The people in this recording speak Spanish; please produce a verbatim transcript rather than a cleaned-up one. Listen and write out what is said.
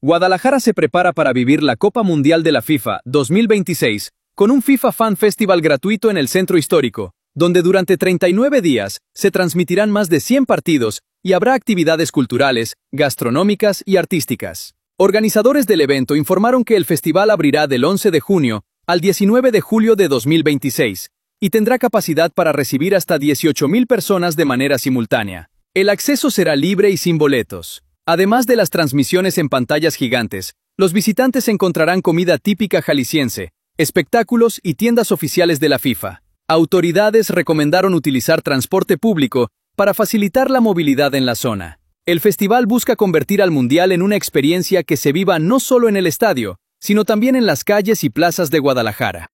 Guadalajara se prepara para vivir la Copa Mundial de la FIFA dos mil veintiséis, con un FIFA Fan Festival gratuito en el Centro Histórico, donde durante treinta y nueve días se transmitirán más de cien partidos y habrá actividades culturales, gastronómicas y artísticas. Organizadores del evento informaron que el festival abrirá del once de junio al diecinueve de julio de dos mil veintiséis y tendrá capacidad para recibir hasta dieciocho mil personas de manera simultánea. El acceso será libre y sin boletos. Además de las transmisiones en pantallas gigantes, los visitantes encontrarán comida típica jalisciense, espectáculos y tiendas oficiales de la FIFA. Autoridades recomendaron utilizar transporte público para facilitar la movilidad en la zona. El festival busca convertir al Mundial en una experiencia que se viva no solo en el estadio, sino también en las calles y plazas de Guadalajara.